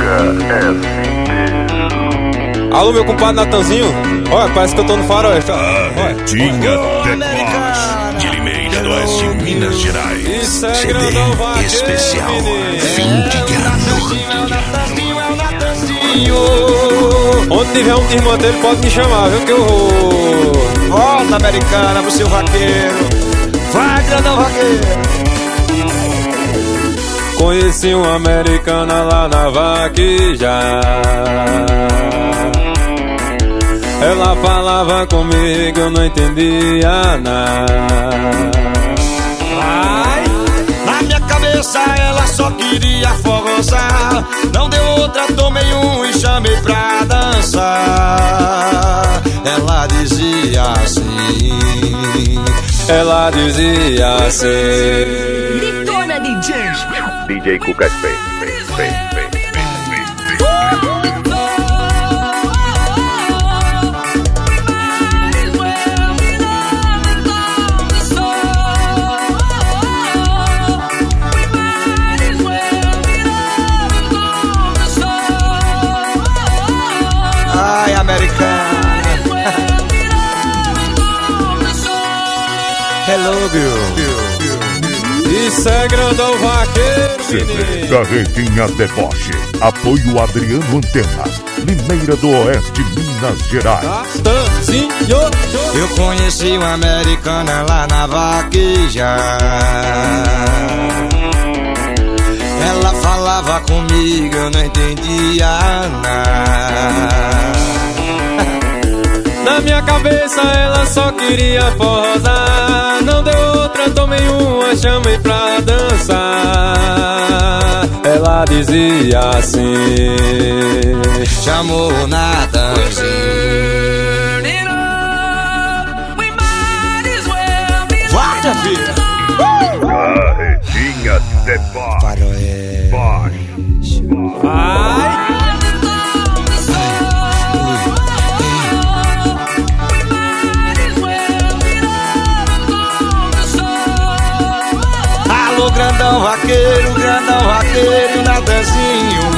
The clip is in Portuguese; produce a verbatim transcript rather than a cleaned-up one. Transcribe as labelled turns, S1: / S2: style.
S1: Alô, meu compadre Natanzinho. Olha, parece que eu tô no faroeste.
S2: Tinha Decote de Limeira do Oeste, Minas Gerais.
S1: Isso é
S2: C D
S1: grandão, vaqueiro,
S2: especial
S1: menino.
S2: Fim de ano.
S1: Onde tiver um desmantelho pode me chamar, viu, que eu vou.
S3: Volta, Americana, pro seu vaqueiro. Vai, grandão vaqueiro.
S1: Conheci uma americana lá na vaqueja. Ela falava comigo, eu não entendia nada.
S3: Ai, na minha cabeça ela só queria forrosar. Não deu outra, tomei um e chamei pra dançar. Ela dizia assim.
S1: Ela dizia assim.
S4: Detona D J.
S2: D J Cuca fez, fez, fez, fez.
S3: Ai, americana. Hello, girl.
S1: Isso é grandão vaqueiro,
S2: C D
S1: menino.
S2: Carretinha Deboche. Apoio Adriano Antenas, Limeira do Oeste, Minas Gerais.
S1: Natanzinho.
S3: Eu conheci uma americana lá na vaqueja. Ela falava comigo, eu não entendia nada.
S1: Na minha cabeça ela só queria forrosar. Não deu outra, tomei uma, chamei pra dançar. Ela dizia assim.
S3: Chamou Natanzinho. Vai, minha filha.
S2: Carretinha Deboche.
S3: Faroeste.
S1: Ai.
S3: Alô, grandão vaqueiro, grandão vaqueiro, Natanzinho.